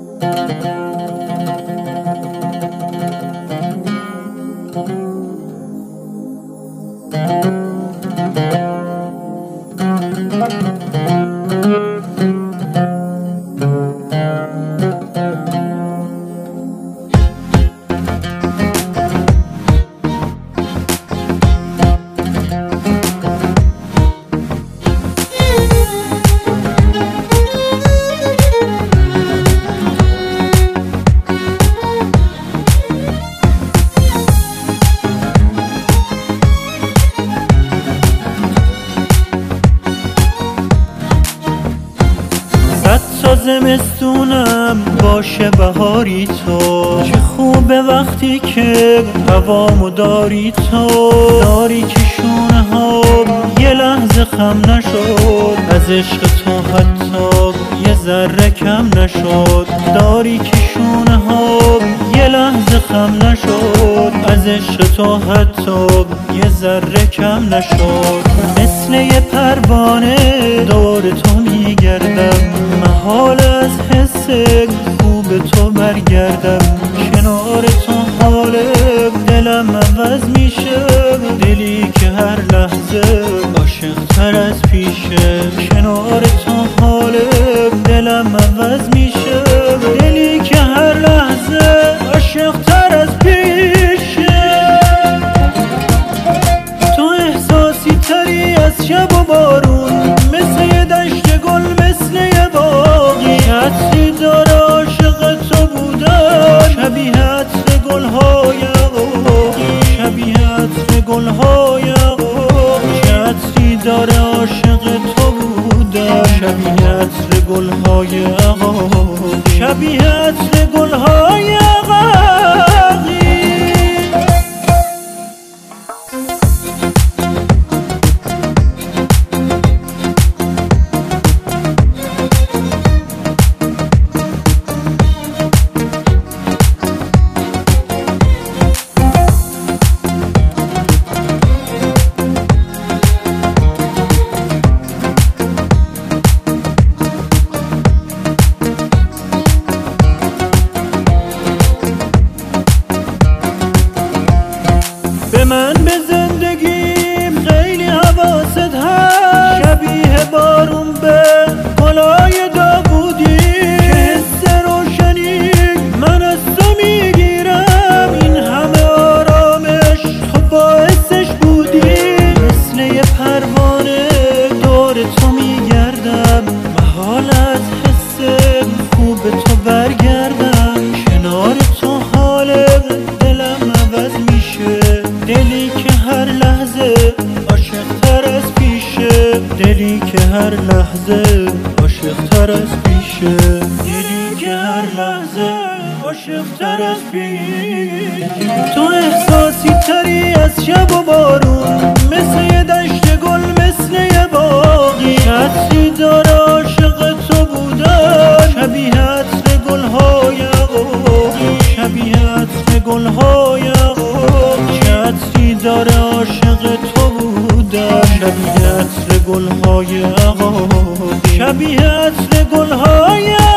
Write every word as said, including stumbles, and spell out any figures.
زمستونم باشه بهاری تو، چه خوبه وقتی که هوامو داری تو. داری که شونه ها یه لحظه خم نشد، از عشق تو حتی یه ذره کم نشد. داری که شونه ها یه لحظه خم نشد، از عشق تو حتی یه ذره کم نشد. مثل یه پروانه دور تو میگردم، محال از حس خوب تو برگردم. کنار تو حال دلم عوض میشه، دلی که هر لحظه عاشق تر از پیشه. کنار تو حال دلم عوض میشه، دلی که هر لحظه عاشق تر از پیشه. تو احساسی تری از شب و بارون، مثل یه دشت گل، مثل یه باغی. عطری داره عاشق تو بودن، شبیه عطر گل‌های عقاقی، شبیه عطر گل‌های عقاقی. عطری داره عاشق تو بودن، شبیه عطر گل‌های عقاقی، شبیه عطر گل‌های عقاقی. من به زندگیم خیلی حواست هست، شبیه بارون به گلای داوودی. که حس روشنی من از تو میگیرم، این همه آرامش تو باعثش بودی. مثل یه پروانه دور تو میگردم، محال از حس خوب تو برگردم. کنار تو حال دلم عوض میشه، دلی که هر لحظه عاشق تر از پیشه. دلی که هر لحظه عاشق تر از پیشه، دلی که هر لحظه عاشق تر از پیشه. تو احساسی تری از شب و بارون، مثل یه دشت گل، مثل یه باغی. عطری داره عاشق تو بودن، شبیه عطر گل‌های عقاقی، شبیه عطر گل‌های عقاقی. عطری داره عاشق تو بودن، شبیه عطر گل‌های عقاقی، شبیه عطر گل‌های عقاقی.